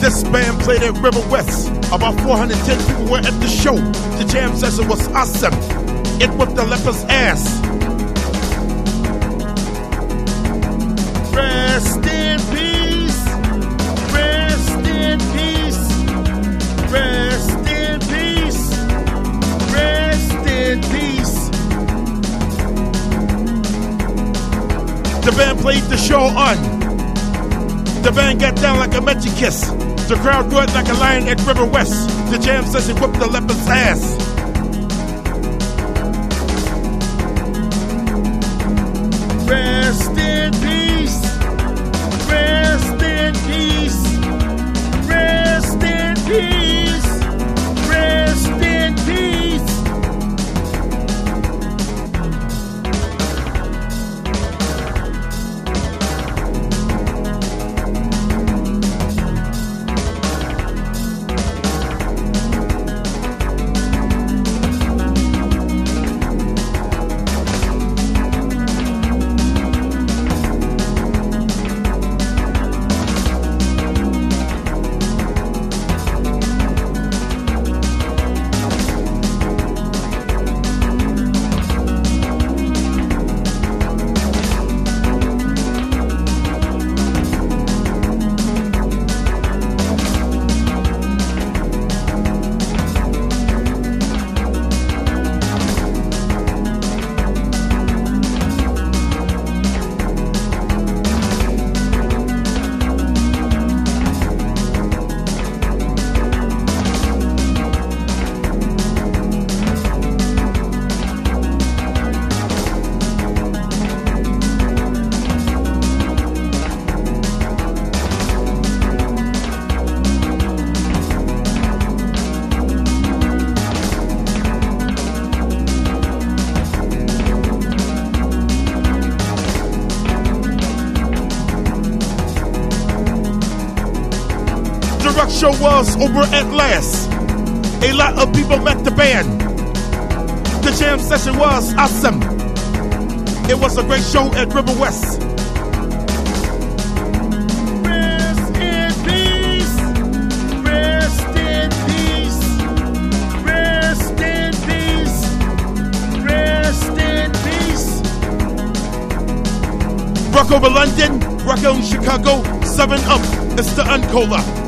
This band played at River West. About 410 people were at the show. The jam session was awesome. It whipped the leper's ass. Rest in peace. Rest in peace. Rest in peace. Rest in peace. The band played the show on. The band got down like a Mechi kiss. The crowd roared like a lion at River West. The jam session whipped the leper's ass. Rest in peace. Rest in peace. Rest in peace. Rest in peace. Show was over at last. A lot of people met the band. The jam session was awesome. It was a great show at River West. Rest in peace. Rest in peace. Rest in peace. Rest in peace. Rock over London, rock on Chicago, 7 Up. It's the Uncola.